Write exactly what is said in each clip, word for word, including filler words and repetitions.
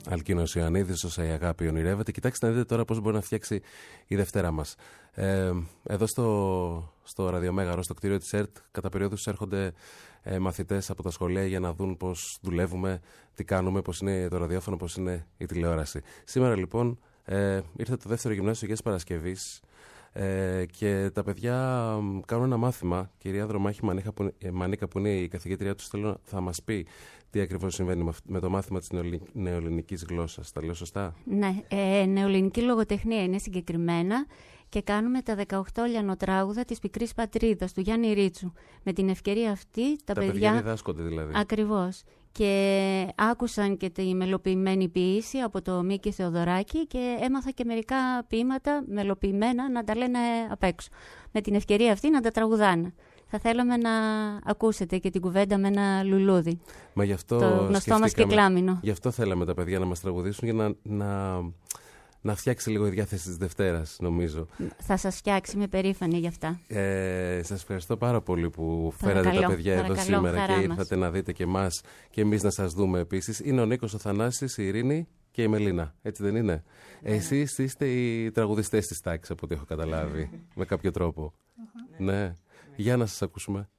Αλκίνος Ιωαννίδης, όσα η αγάπη ονειρεύεται. Κοιτάξτε να δείτε τώρα πώς μπορεί να φτιάξει η Δευτέρα μας. Ε, εδώ στο, στο Ραδιομέγαρο, στο κτίριο της ΕΡΤ, κατά περιόδους έρχονται ε, μαθητές από τα σχολεία για να δουν πώς δουλεύουμε, τι κάνουμε, πώς είναι το ραδιόφωνο, πώς είναι η τηλεόραση. Σήμερα λοιπόν ε, ήρθε το δεύτερο γυμνάσιο Αγίας Παρασκευής ε, και τα παιδιά κάνουν ένα μάθημα. Κυρία Δρομάχη Μανίκα που, Μανίκα, που είναι η καθηγήτριά τους, θέλω, θα μας πει τι ακριβώς συμβαίνει με το μάθημα της νεοελληνικής γλώσσας. Τα λέω σωστά? Ναι, ε, νεοελληνική λογοτεχνία είναι συγκεκριμένα και κάνουμε τα δεκαοκτώ λιανοτράγουδα της Πικρής Πατρίδας του Γιάννη Ρίτσου. Με την ευκαιρία αυτή τα, τα παιδιά... παιδιά διδάσκονται δηλαδή. Ακριβώς. Και άκουσαν και τη μελοποιημένη ποίηση από το Μίκη Θεοδωράκη και έμαθα και μερικά ποίηματα μελοποιημένα να τα λένε απ' έξω. Με την ευκαιρία αυτή να τα τραγουδάνε. Θα θέλαμε να ακούσετε και την κουβέντα με ένα λουλούδι. Μα γι' αυτό το γνωστό μας κυκλάμινο. Γι' αυτό θέλαμε τα παιδιά να μας τραγουδήσουν για να, να, να φτιάξει λίγο η διάθεση της Δευτέρας, νομίζω. Θα σας φτιάξει, είμαι περήφανη γι' αυτά. Ε, σας ευχαριστώ πάρα πολύ που Παρακαλώ, φέρατε τα παιδιά παρακαλώ, εδώ σήμερα και ήρθατε μας. να δείτε και εμάς και εμείς να σας δούμε επίσης. Είναι ο Νίκος, ο Θανάσης, η Ειρήνη και η Μελίνα. Έτσι δεν είναι? Ναι. Εσείς είστε οι τραγουδιστές της τάξης, από ό,τι έχω καταλάβει, με κάποιο τρόπο. Uh-huh. Ναι. Για να σας ακούσουμε.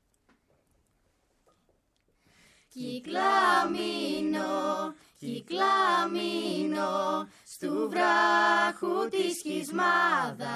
Κυκλάμινο, κυκλάμινο, στου βράχου τη σχισμάδα,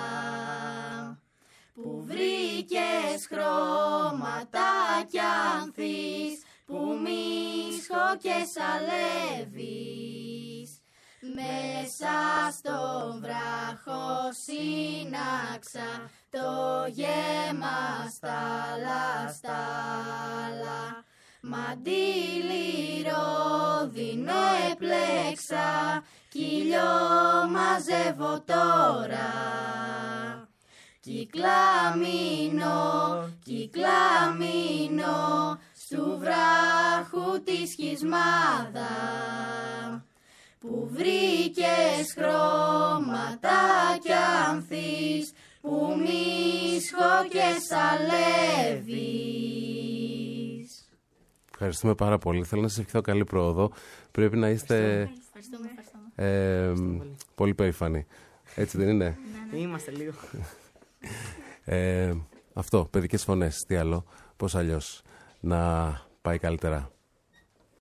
που βρήκες χρώματα κι ανθείς, που μίσχο και σαλεύεις. Μέσα στον βράχο σύναξα το γέμα στάλα στάλα. Μαντήλι ρόδινο επλέξα, κυλιό μαζεύω τώρα. Κυκλάμινο, κυκλάμινο, στου βράχου τη σχισμάδα, που βρήκες χρώματα κι ανθείς, που μίσχο και σαλεύεις. Ευχαριστούμε πάρα πολύ. Θέλω να σας ευχηθώ καλή πρόοδο. Πρέπει να είστε Ευχαριστούμε, ευχαριστούμε. Ε, πολύ. πολύ περήφανοι. Έτσι δεν είναι? Ναι, ναι. Είμαστε λίγο. ε, αυτό, παιδικές φωνές, τι άλλο, πώς αλλιώς να πάει καλύτερα.